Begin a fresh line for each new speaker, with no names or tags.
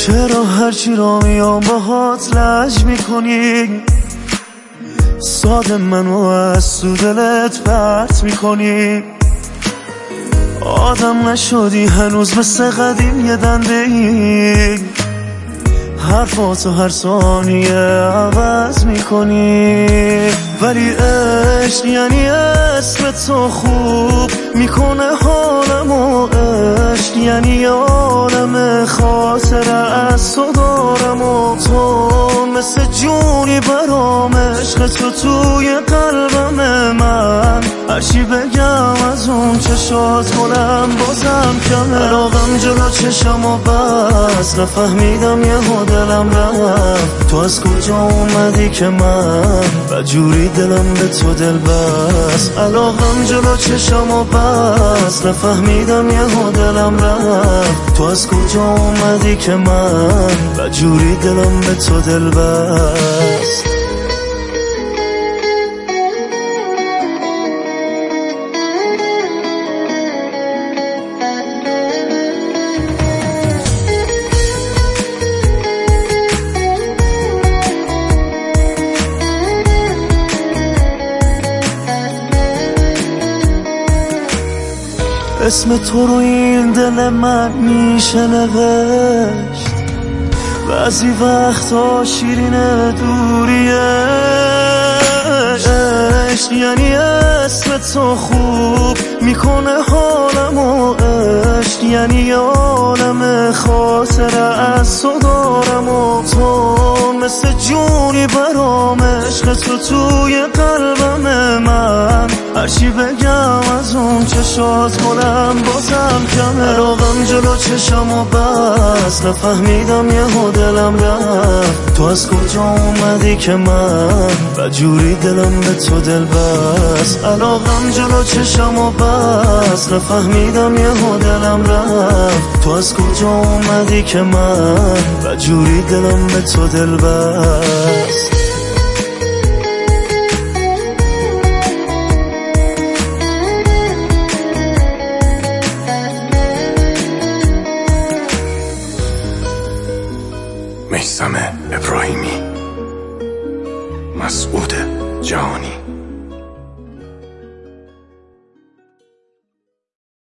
چرا هرچی را میام باهات لج میکنی؟ ساده منو از تو دلت پرت میکنی. آدم نشدی هنوز مثل قدیم یه دنده ای، حرفاتو هر ثانیه عوض میکنی. ولی عشق یعنی اسم تو خوب میکنه حالمو، عشق یعنی عالم خاطره از تو دارم و تو مثل جونی برام. عشق تو توی قلبم من، هرچی بگم از اون چشات کنم بازم کمه. علاقم جلو چشم و بس، نفهمیدم یهو دلم رفت. تو از کجا اومدی که من بجوری دلم به تو دل بست. علاقم جلو چشم و بس، نفهمیدم یهو دلم رفت. تو از کجا اومدی که من بجوری دلم به تو دل بست. اسم تو رو این دل من میشه نوشت، بعضی وقتا شیرین دوریه. عشق یعنی اسم تو خوب میکنه حالمو، عشق یعنی عالم خاطره از تو دارم و تو مثل جونی برام. عشق تو توی قلبم من، هرچی بگم از اون چشات کنم بازم کمه. علاقم جلو چشم و بس، نفهمیدم یهو دلم رفت. تو از کجا اومدی که من بجوری دلم به تو دل بست. علاقم جلو چشم و بس، نفهمیدم یهو دلم رفت. تو از کجا اومدی که من بجوری دلم به تو دل بست.